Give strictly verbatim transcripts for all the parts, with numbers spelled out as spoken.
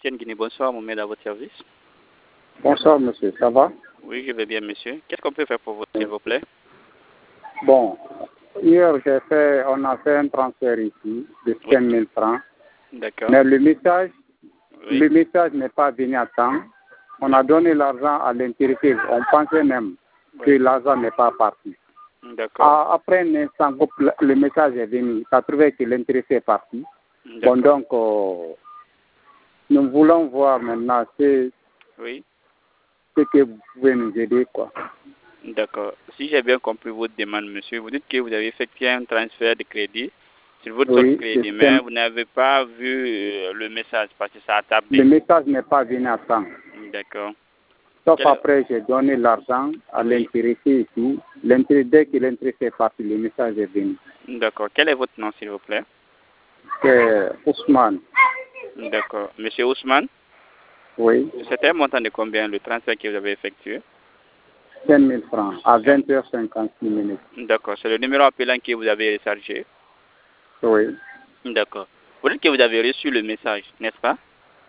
M T N Guinée. Bonsoir, mon maître à votre service. Bonsoir, monsieur. Ça va? Oui, je vais bien, monsieur. Qu'est-ce qu'on peut faire pour vous, s'il vous plaît? Bon, hier, j'ai fait, on a fait un transfert ici de cinq mille francs. D'accord. Mais le message, Oui. le message n'est pas venu à temps. On a donné l'argent à l'intéressé. On pensait même que Oui. l'argent n'est pas parti. D'accord. Ah, après un instant, le le message est venu. Ça trouvait que l'intéressé est parti. Bon, D'accord. donc, euh, nous voulons voir maintenant ce, Oui. ce que vous pouvez nous aider, quoi. D'accord. Si j'ai bien compris votre demande, monsieur, vous dites que vous avez effectué un transfert de crédit sur votre Oui, compte crédit, c'est mais simple. vous n'avez pas vu euh, le message parce que ça a Le tardé. message n'est pas venu à temps. D'accord. Sauf Quel- après, j'ai donné l'argent à Oui. l'intéressé ici. L'intéressé, dès que l'intéressé est parti, le message est venu. D'accord. Quel est votre nom, s'il vous plaît? C'est Ousmane. D'accord. Monsieur Ousmane, Oui, c'était un montant de combien le transfert que vous avez effectué? cinq mille francs à vingt heures cinquante-six minutes. D'accord. C'est le numéro appelant que vous avez rechargé. Oui. D'accord. Vous dites que vous avez reçu le message, n'est-ce pas?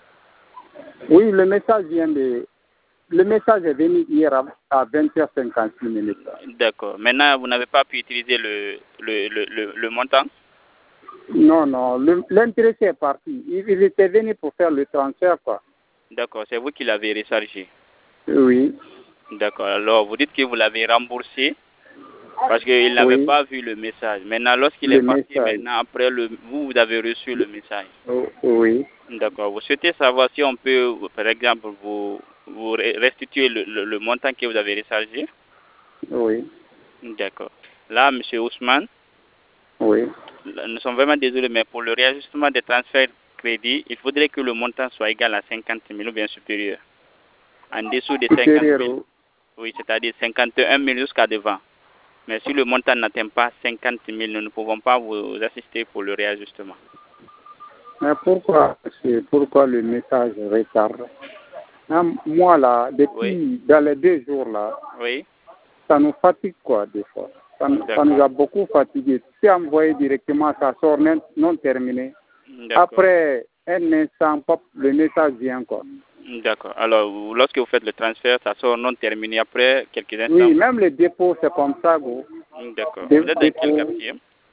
Oui, le message vient de... Le message est venu hier à, à vingt heures cinquante-six minutes. D'accord. Maintenant, vous n'avez pas pu utiliser le, le, le, le, le montant? Non, non, le- l'intéressé est parti. Il, il était venu pour faire le transfert, quoi. D'accord. C'est vous qui l'avez rechargé. Oui, D'accord. Alors, vous dites que vous l'avez remboursé parce qu'il n'avait oui, pas vu le message. Maintenant, lorsqu'il est le parti, message. maintenant, après, le, vous, vous avez reçu le message. Oh, oui, D'accord. Vous souhaitez savoir si on peut, par exemple, vous, vous restituer le, le, le montant que vous avez rechargé? oui, D'accord. Là, monsieur Ousmane, oui. nous sommes vraiment désolés, mais pour le réajustement des transferts crédits, il faudrait que le montant soit égal à cinquante mille ou bien supérieur. En dessous de cinquante Supérieur mille, au... oui, c'est-à-dire cinquante et un mille jusqu'à devant. Mais si le montant n'atteint pas cinquante mille, nous ne pouvons pas vous assister pour le réajustement. Mais pourquoi, c'est pourquoi le message retarde? Hein, moi, là, Oui, depuis, dans les deux jours, là, oui, ça nous fatigue, quoi, des fois. Ça, nous- ça nous a d'accord, beaucoup fatigué. Si envoyé directement, ça sort non, non terminé. d'accord, Après un instant, pop, le message vient, quoi. d'accord. Alors, vous- lorsque vous faites le transfert, ça sort non terminé après quelques instants. Oui, même le dépôt, c'est comme ça, go. D'accord. Dé- Vous êtes dans quel dépôt, quartier?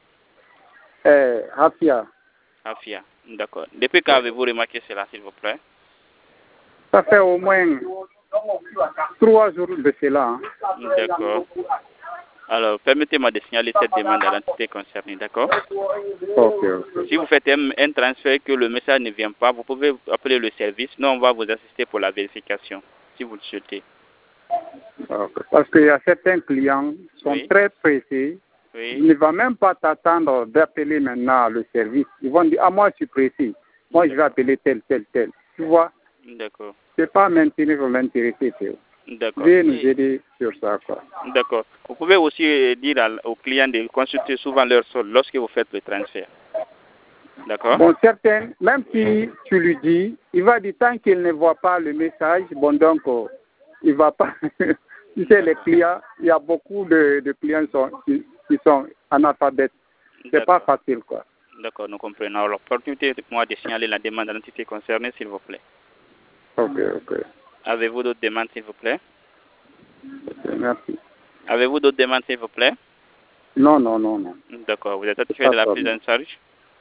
euh, Hafia. Afia. D'accord. Depuis quand Ouais. avez-vous remarqué cela, s'il vous plaît? Ça fait au moins trois jours de cela. Hein. D'accord. Alors, permettez-moi de signaler cette demande à l'entité concernée, d'accord? Ok, ok. Si vous faites un, un transfert que le message ne vient pas, vous pouvez appeler le service. Nous, on va vous assister pour la vérification, si vous le souhaitez. Ok. Parce qu'il y a certains clients qui sont Oui, très pressés. oui, Ils ne vont même pas t'attendre d'appeler maintenant le service. Ils vont dire, ah, moi, je suis pressé. Moi, je vais appeler tel, tel, tel. Tu vois, d'accord, c'est pas maintenir l'intéressé, Théo. d'accord. Veuillez nous Si- aider sur ça, quoi. D'accord. Vous pouvez aussi euh, dire à- aux clients de consulter souvent leur solde lorsque vous faites le transfert. D'accord? Bon, certains, même si tu lui dis, il va dire tant qu'il ne voit pas le message, bon, donc, euh, il va pas. Tu sais, les clients, il y a beaucoup de, de clients sont, qui, qui sont analphabètes. C'est pas D'accord. facile, quoi. D'accord, nous comprenons. Alors, permettez-moi de signaler la demande à l'entité concernée, s'il vous plaît. Ok, ok. Avez-vous d'autres demandes, s'il vous plaît? Ok, merci. Avez-vous d'autres demandes, s'il vous plaît? Non, non, non, non. D'accord. Vous êtes C'est satisfait pas de la ça, prise non. en charge?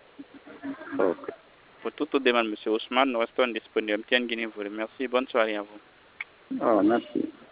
Ok. Pour toute autre demande, M. Ousmane, nous restons disponibles. M T N Guinée vous remercie. Bonne soirée à vous. Ah, merci.